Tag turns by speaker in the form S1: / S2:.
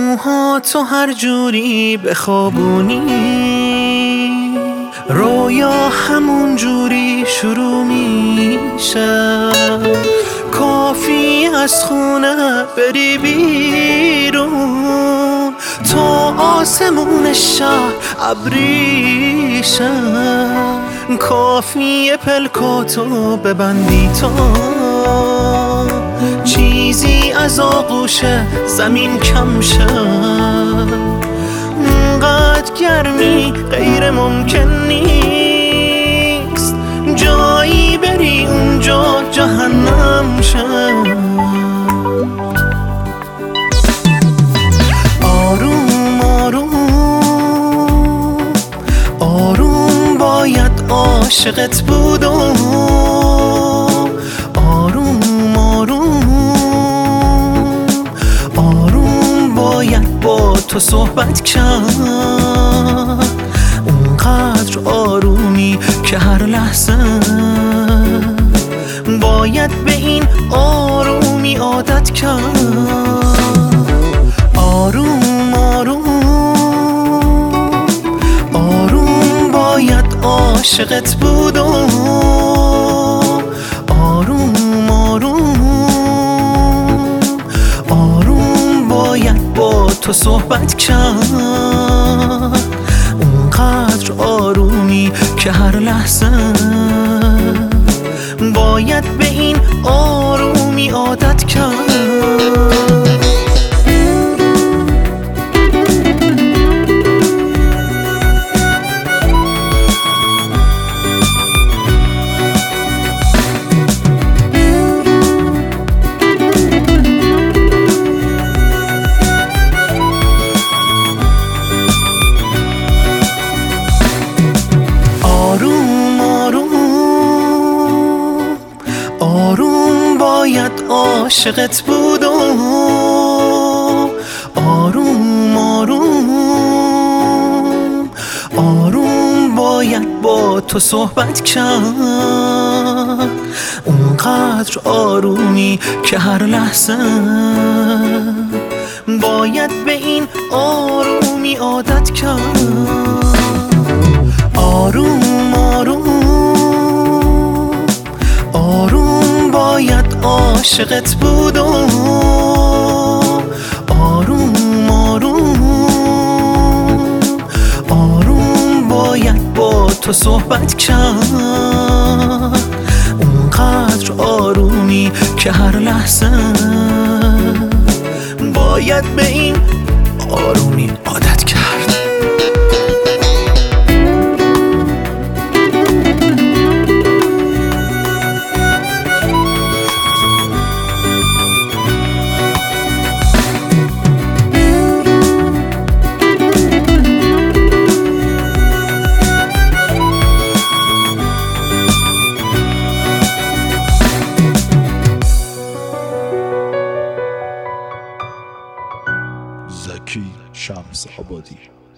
S1: موهاتو هر جوری بخوابونی، رویا همون جوری شروع میشه. کافی از خونه بری بیرون تا آسمون شهر ابریشه. کافی پلکاتو ببندی تا چیزی از آغوش زمین کم شه. اونقدر گرمی غیر ممکن نیست جایی بری اونجا جهنم شه. آروم آروم آروم باید عاشقت بودم. آروم آروم آروم باید با تو صحبت کرد. اونقدر آرومی که هر لحظه باید به این آرومی عادت کرد. آروم آروم آروم باید عاشقت بودم. آروم آروم آروم باید با تو صحبت کرد. اونقدر آرومی که هر لحظه باید به این آرومی عادت کرد. آروم باید عاشقت بودم. آروم آروم آروم باید با تو صحبت کرد. اونقدر آرومی که هر لحظه باید به این آرومی عادت کرد. آروم آروم آروم باید عاشقت بودم. آروم آروم آروم باید با تو صحبت کرد. اونقدر آرومی که هر لحظه باید به این آرومی عادت کرد.
S2: زکی شمس آبادی.